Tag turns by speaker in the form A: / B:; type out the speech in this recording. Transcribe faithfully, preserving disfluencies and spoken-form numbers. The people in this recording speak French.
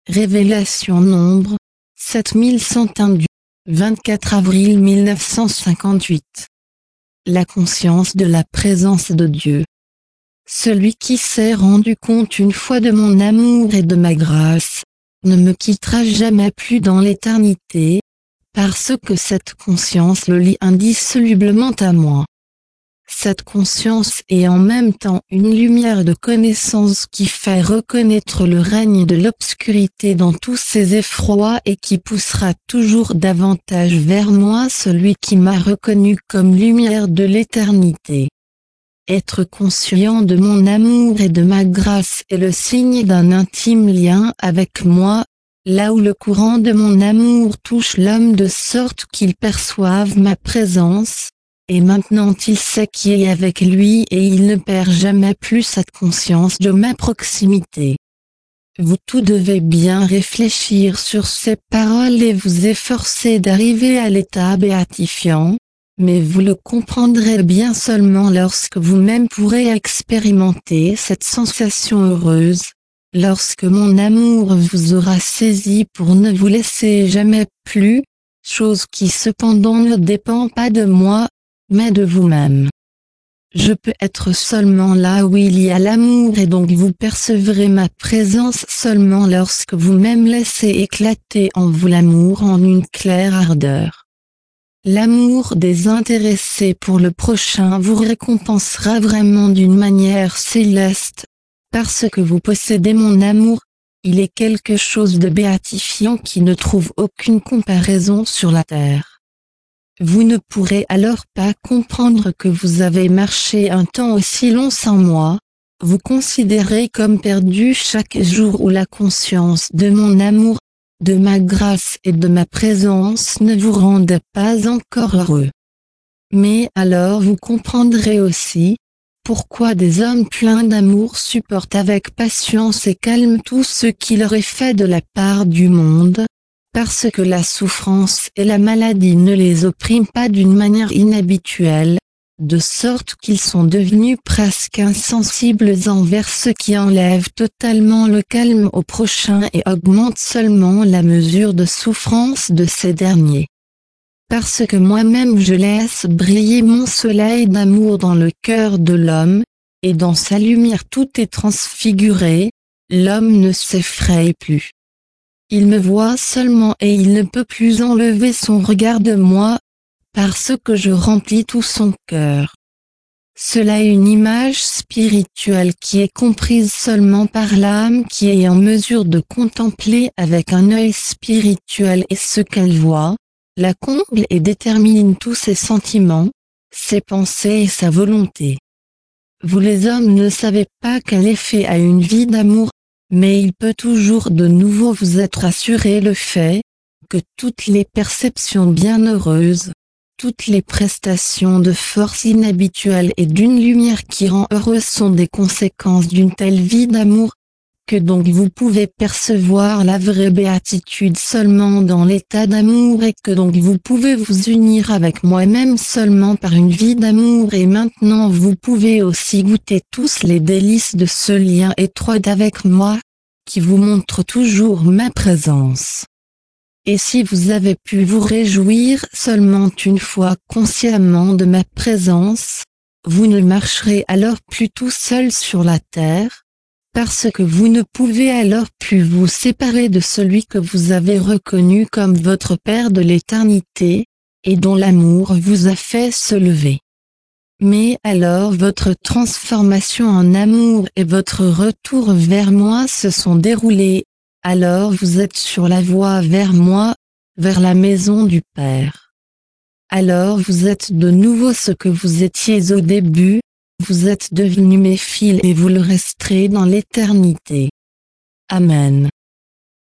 A: Révélation Nombre, sept mille cent un du vingt-quatre avril mille neuf cent cinquante-huit. La conscience de la présence de Dieu. Celui qui s'est rendu compte une fois de mon amour et de ma grâce, ne me quittera jamais plus dans l'éternité, parce que cette conscience le lie indissolublement à moi. Cette conscience est en même temps une lumière de connaissance qui fait reconnaître le règne de l'obscurité dans tous ses effrois et qui poussera toujours davantage vers moi celui qui m'a reconnu comme lumière de l'éternité. Être conscient de mon amour et de ma grâce est le signe d'un intime lien avec moi, là où le courant de mon amour touche l'homme de sorte qu'il perçoive ma présence. Et maintenant il sait qui est avec lui et il ne perd jamais plus cette conscience de ma proximité. Vous tous devez bien réfléchir sur ces paroles et vous efforcer d'arriver à l'état béatifiant, mais vous le comprendrez bien seulement lorsque vous-même pourrez expérimenter cette sensation heureuse, lorsque mon amour vous aura saisi pour ne vous laisser jamais plus, chose qui cependant ne dépend pas de moi, mais de vous-même. Je peux être seulement là où il y a l'amour et donc vous percevrez ma présence seulement lorsque vous-même laissez éclater en vous l'amour en une claire ardeur. L'amour désintéressé pour le prochain vous récompensera vraiment d'une manière céleste, parce que vous possédez mon amour, il est quelque chose de béatifiant qui ne trouve aucune comparaison sur la terre. Vous ne pourrez alors pas comprendre que vous avez marché un temps aussi long sans moi, vous considérez comme perdu chaque jour où la conscience de mon amour, de ma grâce et de ma présence ne vous rendent pas encore heureux. Mais alors vous comprendrez aussi, pourquoi des hommes pleins d'amour supportent avec patience et calme tout ce qui leur est fait de la part du monde, parce que la souffrance et la maladie ne les oppriment pas d'une manière inhabituelle, de sorte qu'ils sont devenus presque insensibles envers ce qui enlève totalement le calme au prochain et augmente seulement la mesure de souffrance de ces derniers. Parce que moi-même je laisse briller mon soleil d'amour dans le cœur de l'homme, et dans sa lumière tout est transfiguré, l'homme ne s'effraie plus. Il me voit seulement et il ne peut plus enlever son regard de moi, parce que je remplis tout son cœur. Cela est une image spirituelle qui est comprise seulement par l'âme qui est en mesure de contempler avec un œil spirituel et ce qu'elle voit, la comble et détermine tous ses sentiments, ses pensées et sa volonté. Vous les hommes ne savez pas quel effet a une vie d'amour, mais il peut toujours de nouveau vous être assuré le fait, que toutes les perceptions bienheureuses, toutes les prestations de force inhabituelles et d'une lumière qui rend heureuse sont des conséquences d'une telle vie d'amour, que donc vous pouvez percevoir la vraie béatitude seulement dans l'état d'amour et que donc vous pouvez vous unir avec moi-même seulement par une vie d'amour et maintenant vous pouvez aussi goûter tous les délices de ce lien étroit avec moi, qui vous montre toujours ma présence. Et si vous avez pu vous réjouir seulement une fois consciemment de ma présence, vous ne marcherez alors plus tout seul sur la terre, parce que vous ne pouvez alors plus vous séparer de celui que vous avez reconnu comme votre Père de l'éternité, et dont l'amour vous a fait se lever. Mais alors votre transformation en amour et votre retour vers moi se sont déroulés, alors vous êtes sur la voie vers moi, vers la maison du Père. Alors vous êtes de nouveau ce que vous étiez au début, vous êtes devenus mes fils et vous le resterez dans l'éternité. Amen.